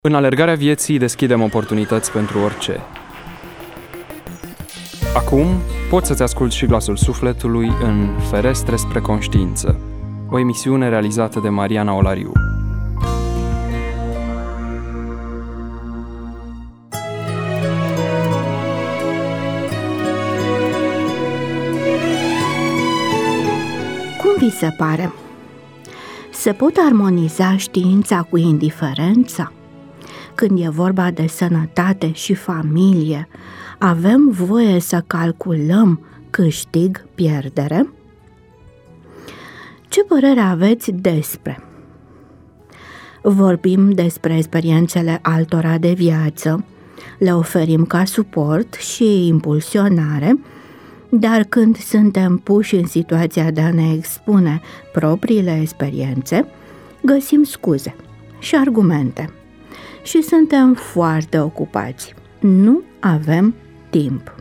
În alergarea vieții deschidem oportunități pentru orice. Acum poți să-ți asculți și glasul sufletului în Ferestre spre conștiință, o emisiune realizată de Mariana Olariu. Cum vi se pare? Se pot armoniza știința cu indiferența? Când e vorba de sănătate și familie, avem voie să calculăm câștig-pierdere? Ce părere aveți despre? Vorbim despre experiențele altora de viață, le oferim ca suport și impulsionare, dar când suntem puși în situația de a ne expune propriile experiențe, găsim scuze și argumente și suntem foarte ocupați. Nu avem timp.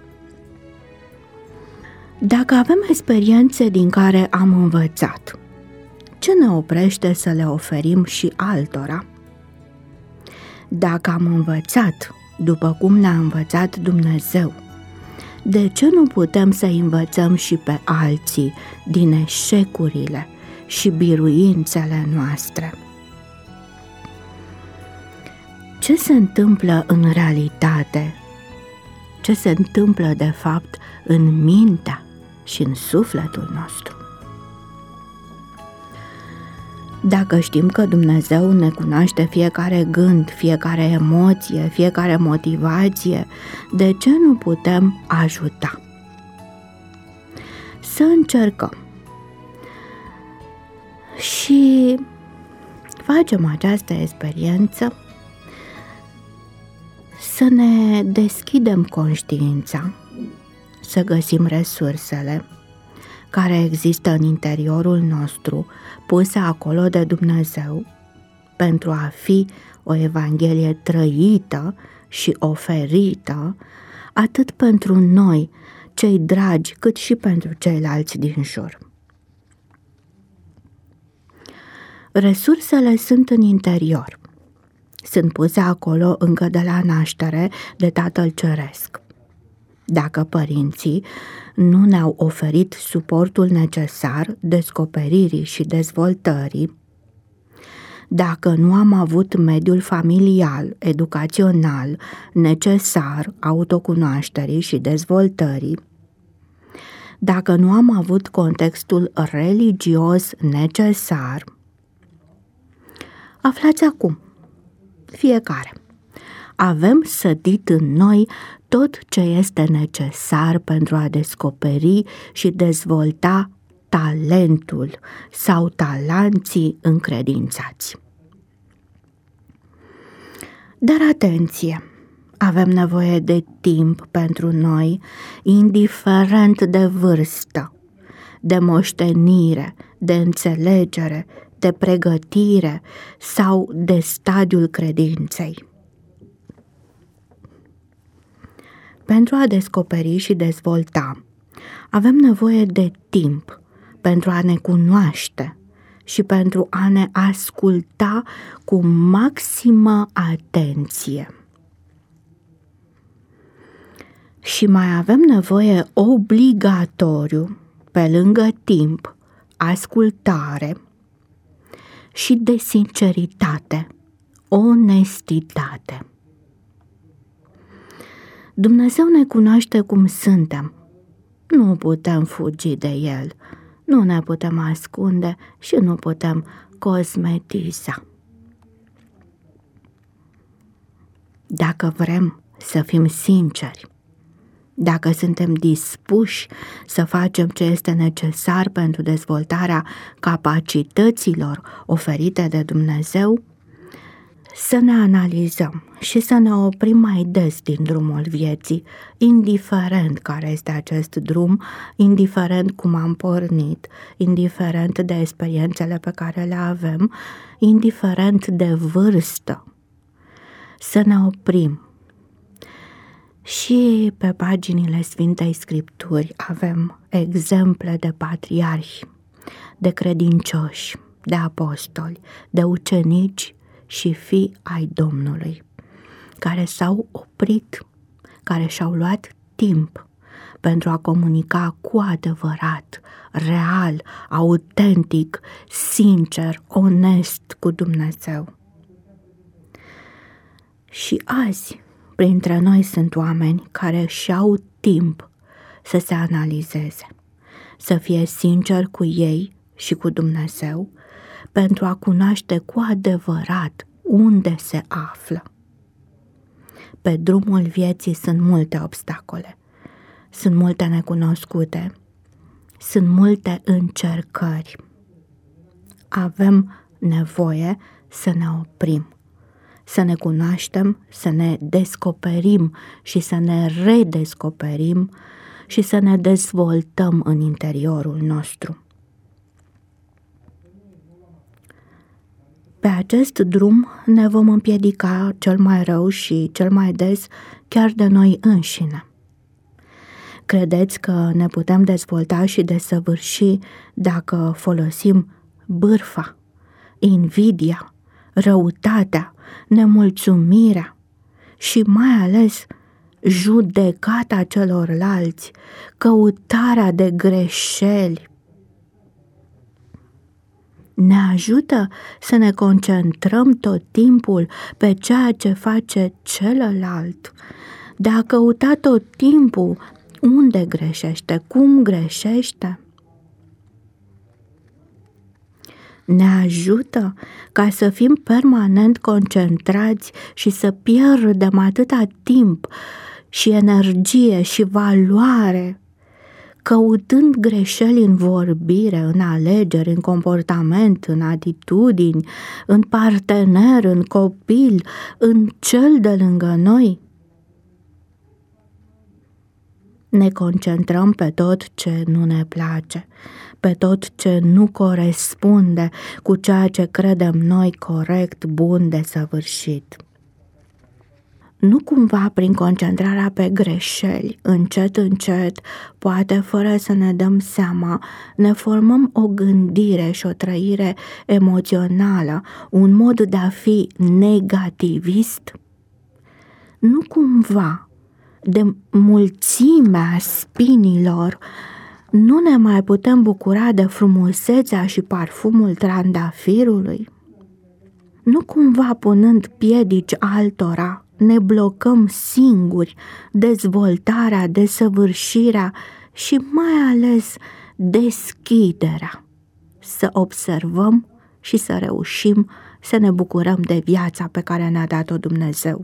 Dacă avem experiențe din care am învățat, ce ne oprește să le oferim și altora? Dacă am învățat după cum ne-a învățat Dumnezeu, de ce nu putem să învățăm și pe alții din eșecurile și biruințele noastre? Ce se întâmplă în realitate? Ce se întâmplă de fapt în mintea și în sufletul nostru? Dacă știm că Dumnezeu ne cunoaște fiecare gând, fiecare emoție, fiecare motivație, de ce nu putem ajuta? Să încercăm și facem această experiență, să ne deschidem conștiința, să găsim resursele care există în interiorul nostru, puse acolo de Dumnezeu, pentru a fi o Evanghelie trăită și oferită, atât pentru noi, cei dragi, cât și pentru ceilalți din jur. Resursele sunt în interior. Sunt puse acolo încă de la naștere de Tatăl Ceresc. Dacă părinții nu ne-au oferit suportul necesar descoperirii și dezvoltării, dacă nu am avut mediul familial, educațional necesar autocunoașterii și dezvoltării, dacă nu am avut contextul religios necesar, aflați acum, fiecare, avem sădit în noi tot ce este necesar pentru a descoperi și dezvolta talentul sau talanții încredințați. Dar atenție! Avem nevoie de timp pentru noi, indiferent de vârstă, de moștenire, de înțelegere, de pregătire sau de stadiul credinței. Pentru a descoperi și dezvolta, avem nevoie de timp pentru a ne cunoaște și pentru a ne asculta cu maximă atenție. Și mai avem nevoie obligatoriu, pe lângă timp, ascultare și de sinceritate, onestitate. Dumnezeu ne cunoaște cum suntem. Nu putem fugi de El, nu ne putem ascunde și nu putem cosmetiza. Dacă vrem să fim sinceri, dacă suntem dispuși să facem ce este necesar pentru dezvoltarea capacităților oferite de Dumnezeu, să ne analizăm și să ne oprim mai des din drumul vieții, indiferent care este acest drum, indiferent cum am pornit, indiferent de experiențele pe care le avem, indiferent de vârstă. Să ne oprim. Și pe paginile Sfintei Scripturi avem exemple de patriarhi, de credincioși, de apostoli, de ucenici și fii ai Domnului, care s-au oprit, care și-au luat timp pentru a comunica cu adevărat, real, autentic, sincer, onest cu Dumnezeu. Și azi, printre noi sunt oameni care și-au timp să se analizeze, să fie sinceri cu ei și cu Dumnezeu, pentru a cunoaște cu adevărat unde se află. Pe drumul vieții sunt multe obstacole, sunt multe necunoscute, sunt multe încercări. Avem nevoie să ne oprim, să ne cunoaștem, să ne descoperim și să ne redescoperim și să ne dezvoltăm în interiorul nostru. Pe acest drum ne vom împiedica cel mai rău și cel mai des chiar de noi înșine. Credeți că ne putem dezvolta și desăvârși dacă folosim bârfa, invidia, răutatea, nemulțumirea și mai ales judecata celorlalți, căutarea de greșeli? Ne ajută să ne concentrăm tot timpul pe ceea ce face celălalt, de a căuta tot timpul unde greșește, cum greșește? Ne ajută ca să fim permanent concentrați și să pierdem atâta timp și energie și valoare căutând greșeli în vorbire, în alegeri, în comportament, în atitudini, în partener, în copil, în cel de lângă noi? Ne concentrăm pe tot ce nu ne place, pe tot ce nu corespunde cu ceea ce credem noi corect, bun, desăvârșit. Nu cumva prin concentrarea pe greșeli, încet, încet, poate fără să ne dăm seama, ne formăm o gândire și o trăire emoțională, un mod de a fi negativist? Nu cumva de mulțimea spinilor nu ne mai putem bucura de frumusețea și parfumul trandafirului? Nu cumva punând piedici altora, ne blocăm singuri dezvoltarea, desăvârșirea și mai ales deschiderea, să observăm și să reușim să ne bucurăm de viața pe care ne-a dat-o Dumnezeu.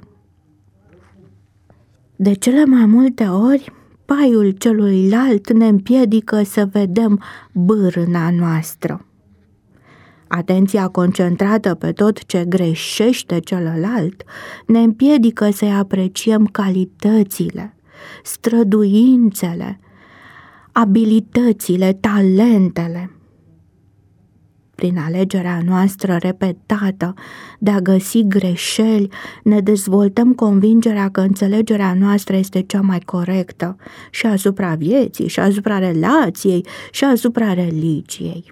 De cele mai multe ori, paiul celuilalt ne împiedică să vedem bârna noastră. Atenția concentrată pe tot ce greșește celălalt ne împiedică să-i apreciem calitățile, străduințele, abilitățile, talentele. Prin alegerea noastră repetată de a găsi greșeli, ne dezvoltăm convingerea că înțelegerea noastră este cea mai corectă și asupra vieții, și asupra relației, și asupra religiei.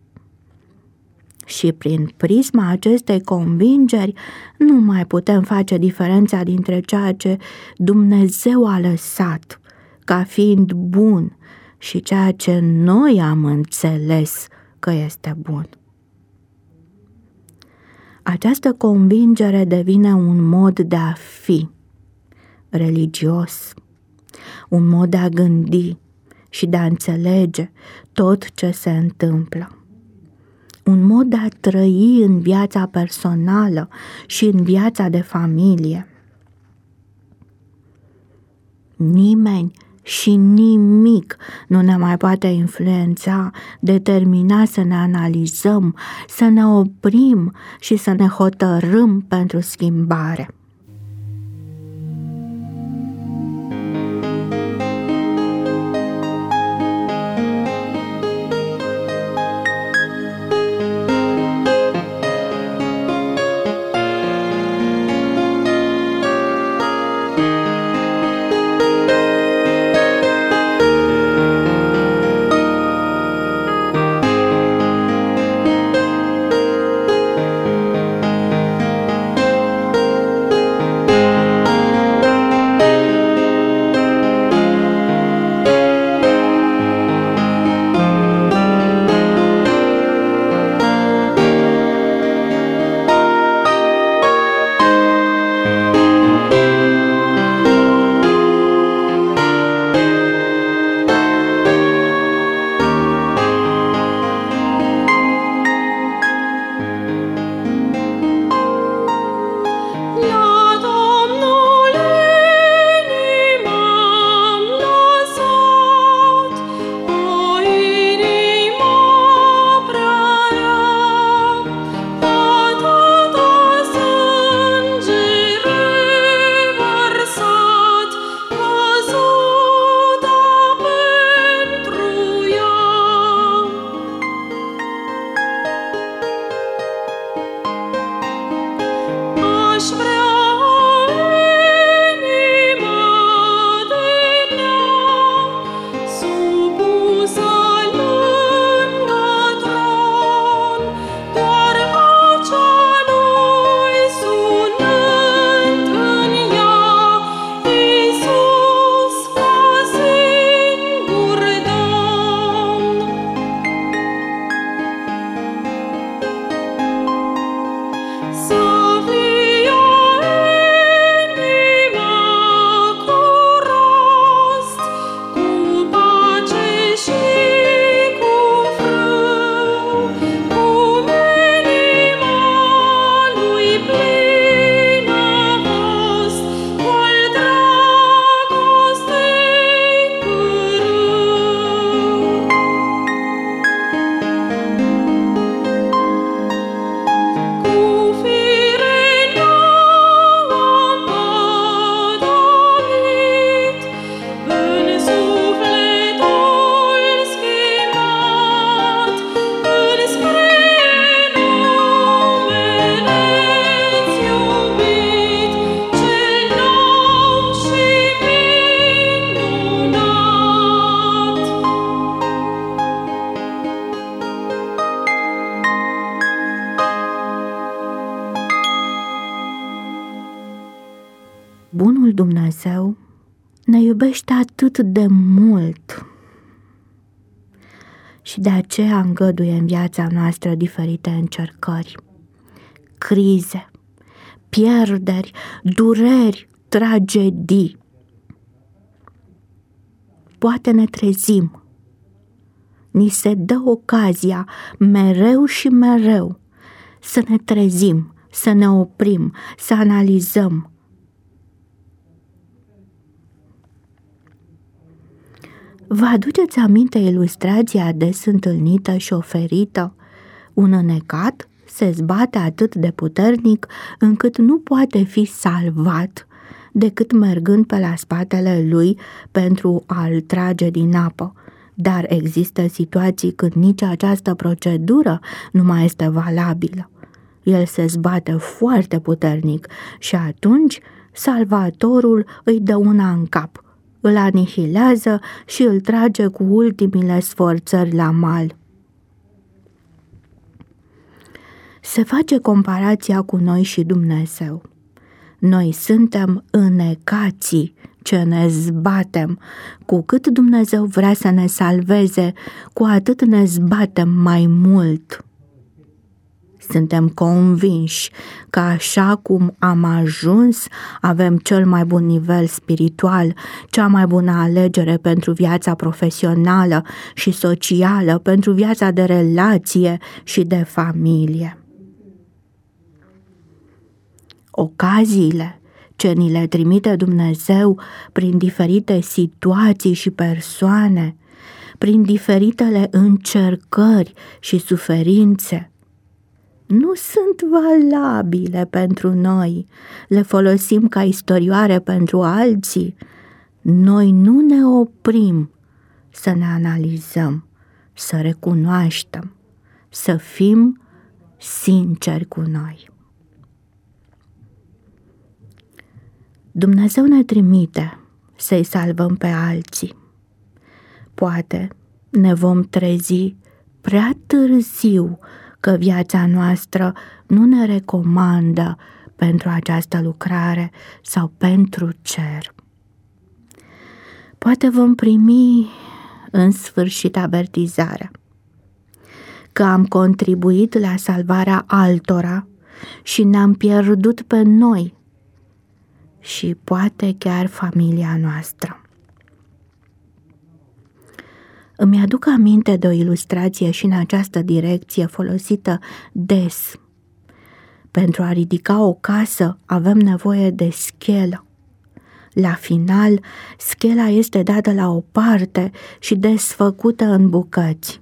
Și prin prisma acestei convingeri nu mai putem face diferența dintre ceea ce Dumnezeu a lăsat ca fiind bun și ceea ce noi am înțeles că este bun. Această convingere devine un mod de a fi religios, un mod de a gândi și de a înțelege tot ce se întâmplă. Un mod de a trăi în viața personală și în viața de familie. Nimeni și nimic nu ne mai poate influența, determina să ne analizăm, să ne oprim și să ne hotărâm pentru schimbare. Bunul Dumnezeu ne iubește atât de mult și de aceea îngăduie în viața noastră diferite încercări, crize, pierderi, dureri, tragedii. Poate ne trezim, ni se dă ocazia mereu și mereu să ne trezim, să ne oprim, să analizăm. Vă aduceți aminte ilustrația ades întâlnită și oferită? Un înecat se zbate atât de puternic încât nu poate fi salvat decât mergând pe la spatele lui pentru a-l trage din apă. Dar există situații când nici această procedură nu mai este valabilă. El se zbate foarte puternic și atunci salvatorul îi dă una în cap, îl anihilează și îl trage cu ultimile sforțări la mal. Se face comparația cu noi și Dumnezeu. Noi suntem înecații ce ne zbatem. Cu cât Dumnezeu vrea să ne salveze, cu atât ne zbatem mai mult. Suntem convinși că așa cum am ajuns, avem cel mai bun nivel spiritual, cea mai bună alegere pentru viața profesională și socială, pentru viața de relație și de familie. Ocaziile ce ni le trimite Dumnezeu prin diferite situații și persoane, prin diferitele încercări și suferințe, nu sunt valabile pentru noi, le folosim ca istorioare pentru alții. Noi nu ne oprim să ne analizăm, să recunoaștem, să fim sinceri cu noi. Dumnezeu ne trimite să-i salvăm pe alții. Poate ne vom trezi prea târziu că viața noastră nu ne recomandă pentru această lucrare sau pentru cer. Poate vom primi în sfârșit avertizarea că am contribuit la salvarea altora și ne-am pierdut pe noi și poate chiar familia noastră. Îmi aduc aminte de o ilustrație și în această direcție folosită des. Pentru a ridica o casă avem nevoie de schelă. La final, schela este dată la o parte și desfăcută în bucăți.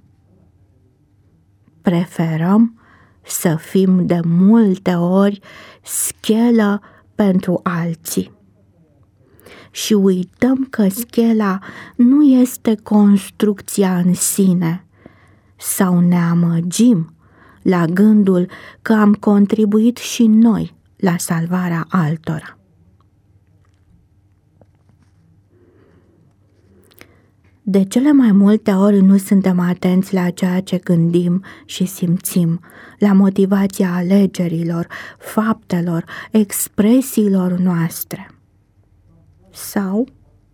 Preferăm să fim de multe ori schelă pentru alții. Și uităm că schela nu este construcția în sine, sau ne amăgim la gândul că am contribuit și noi la salvarea altora. De cele mai multe ori nu suntem atenți la ceea ce gândim și simțim, la motivația alegerilor, faptelor, expresiilor noastre. Sau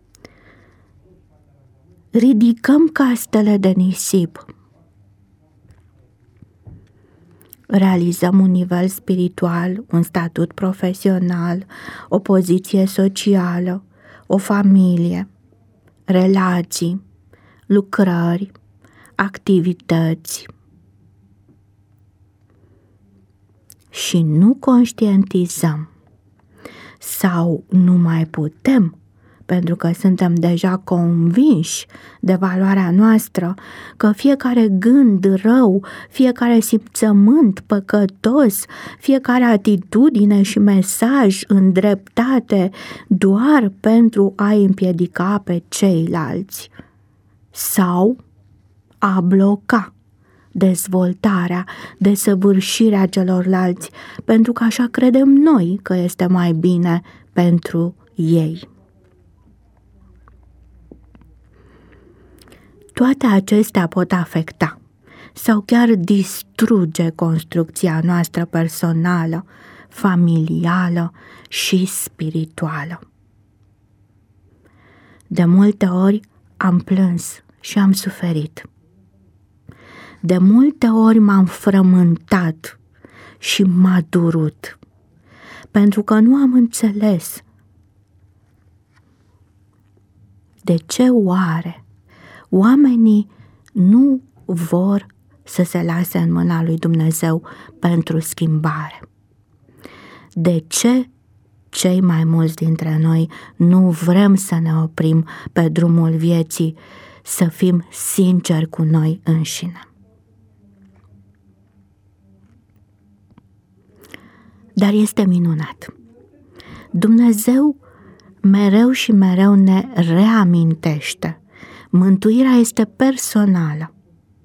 ridicăm castele de nisip. Realizăm un nivel spiritual, un statut profesional, o poziție socială, o familie, relații, lucrări, activități. Și nu conștientizăm sau nu mai putem, pentru că suntem deja convinși de valoarea noastră, că fiecare gând rău, fiecare simțământ păcătos, fiecare atitudine și mesaj îndreptate doar pentru a-i împiedica pe ceilalți sau a bloca dezvoltarea, desăvârșirea celorlalți, pentru că așa credem noi că este mai bine pentru ei. Toate acestea pot afecta sau chiar distruge construcția noastră personală, familială și spirituală. De multe ori am plâns și am suferit. De multe ori m-am frământat și m-a durut, pentru că nu am înțeles de ce oare oamenii nu vor să se lase în mâna lui Dumnezeu pentru schimbare. De ce cei mai mulți dintre noi nu vrem să ne oprim pe drumul vieții, să fim sinceri cu noi înșine? Dar este minunat. Dumnezeu mereu și mereu ne reamintește. Mântuirea este personală.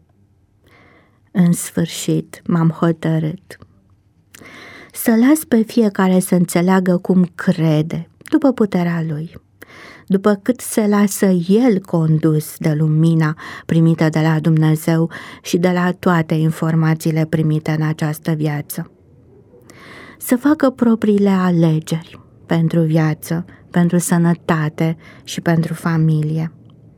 În sfârșit m-am hotărât să las pe fiecare să înțeleagă cum crede, după puterea lui, după cât se lasă el condus de lumina primită de la Dumnezeu și de la toate informațiile primite în această viață. Să facă propriile alegeri pentru viață, pentru sănătate și pentru familie.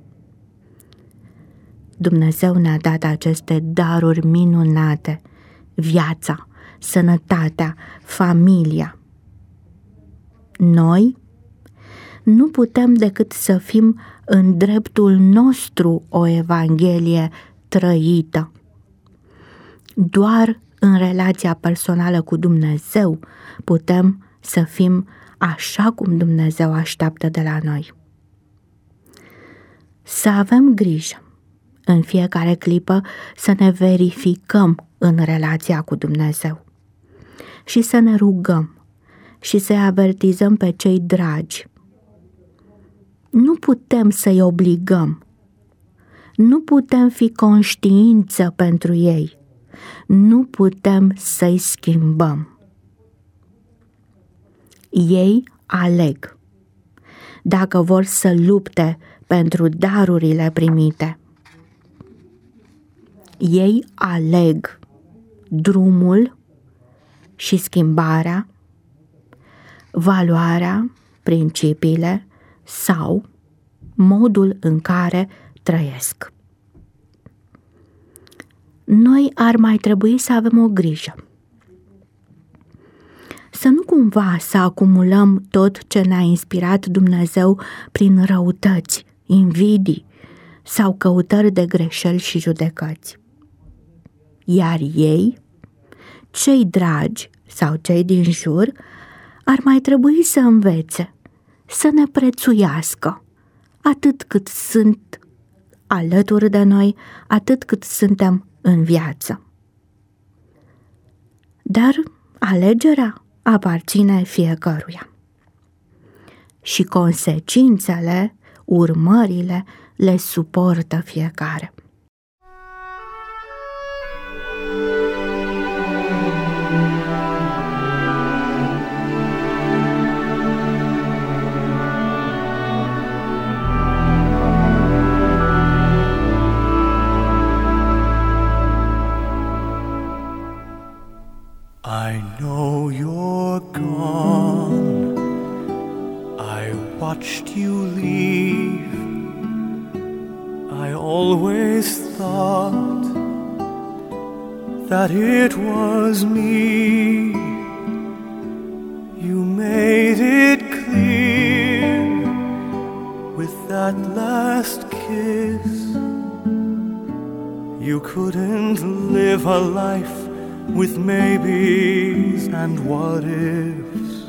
Dumnezeu ne-a dat aceste daruri minunate, viața, sănătatea, familia. Noi nu putem decât să fim în dreptul nostru o Evanghelie trăită. Doar în relația personală cu Dumnezeu putem să fim așa cum Dumnezeu așteaptă de la noi. Să avem grijă în fiecare clipă să ne verificăm în relația cu Dumnezeu și să ne rugăm și să-i avertizăm pe cei dragi. Nu putem să-i obligăm, nu putem fi conștiință pentru ei, nu putem să-i schimbăm. Ei aleg dacă vor să lupte pentru darurile primite. Ei aleg drumul și schimbarea, valoarea, principiile sau modul în care trăiesc. Noi ar mai trebui să avem o grijă. Să nu cumva să acumulăm tot ce ne-a inspirat Dumnezeu prin răutăți, invidii sau căutări de greșeli și judecăți. Iar ei, cei dragi sau cei din jur, ar mai trebui să învețe, să ne prețuiască, atât cât sunt alături de noi, atât cât suntem în viață. Dar alegerea aparține fiecăruia. Și consecințele, urmările, le suportă fiecare. I know you're gone. I watched you leave. I always thought that it was me. You made it clear with that last kiss. You couldn't live a life with maybes and what ifs.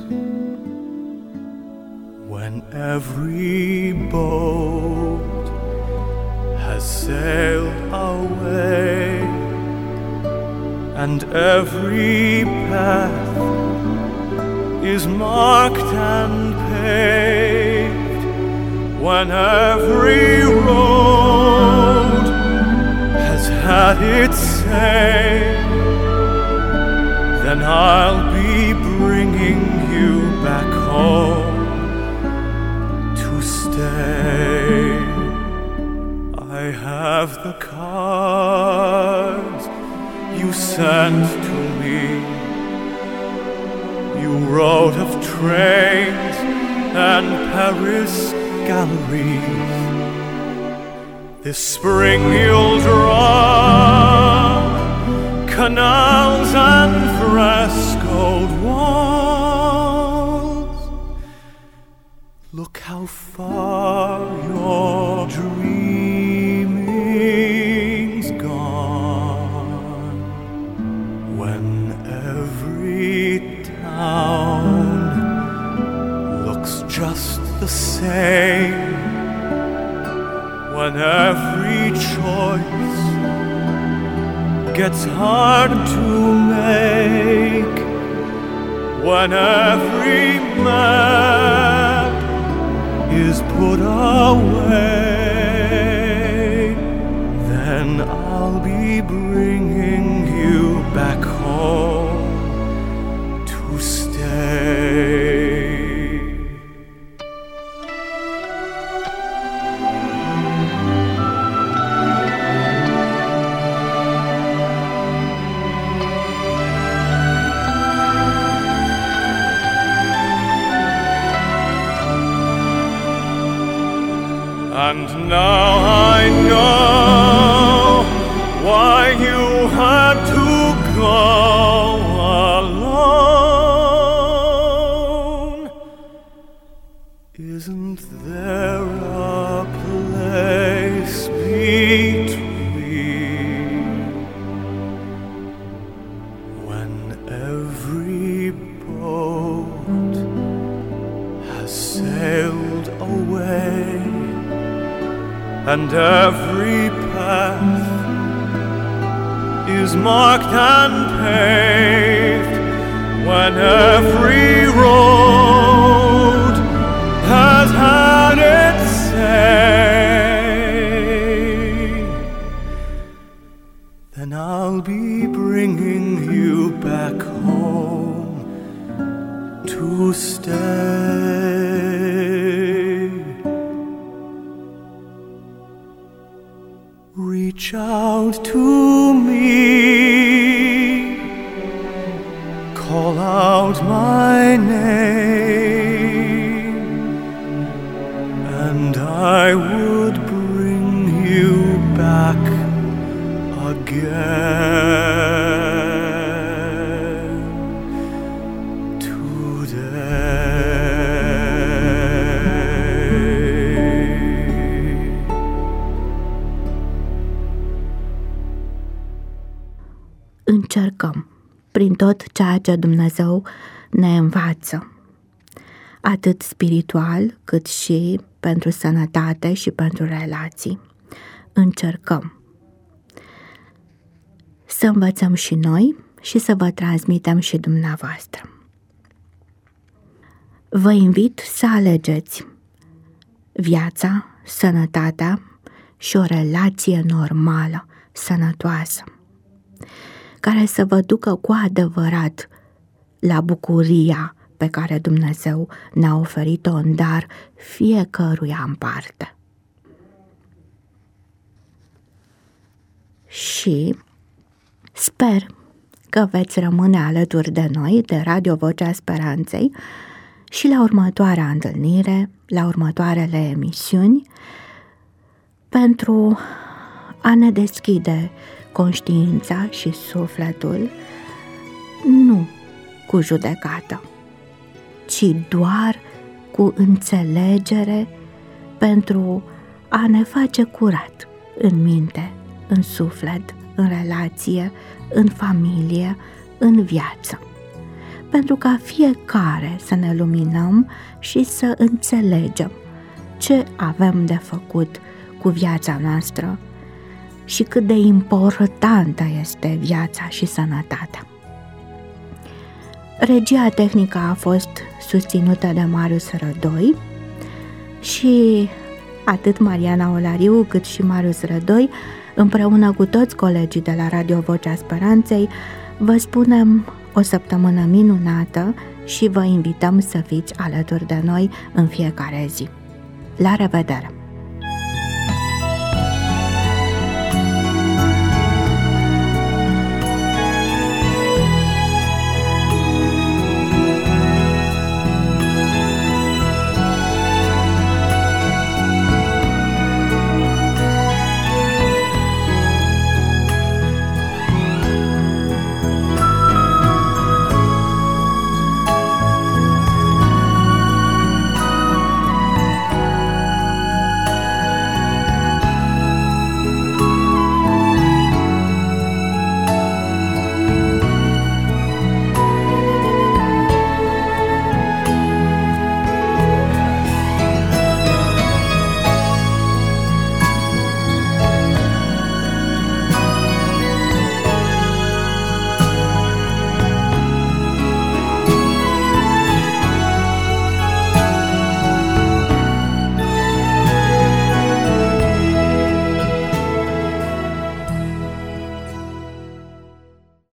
When every boat has sailed away and every path is marked and paved, when every road has had its say, then I'll be bringing you back home to stay. I have the cards you sent to me. out of trains and Paris galleries. This spring you'll draw canals and frescoed walls. Look how far your dreaming's gone, when every town looks just the same, when every choice gets hard to make, when every map is put away, then I'll be bringing you back home to stay. And now I know why you had to go alone. Isn't there a place between, when every boat has sailed away and every path is marked and paved, when every road has had its say, then I'll be bringing you back home to stay. Reach out to me, call out my name, and I would bring you back again today. Încercăm prin tot ceea ce Dumnezeu ne învață, atât spiritual cât și pentru sănătate și pentru relații. Încercăm să învățăm și noi și să vă transmitem și dumneavoastră. Vă invit să alegeți viața, sănătatea și o relație normală, sănătoasă, care să vă ducă cu adevărat la bucuria pe care Dumnezeu ne-a oferit-o în dar fiecăruia în parte. Și sper că veți rămâne alături de noi, de Radio Vocea Speranței, și la următoarea întâlnire, la următoarele emisiuni, pentru a ne deschide conștiința și sufletul, nu cu judecată, ci doar cu înțelegere, pentru a ne face curat în minte, în suflet, în relație, în familie, în viață, pentru ca fiecare să ne luminăm și să înțelegem ce avem de făcut cu viața noastră și cât de importantă este viața și sănătatea. Regia tehnică a fost susținută de Marius Rădoi și atât Mariana Olariu cât și Marius Rădoi, împreună cu toți colegii de la Radio Vocea Speranței, vă spunem o săptămână minunată și vă invităm să fiți alături de noi în fiecare zi. La revedere!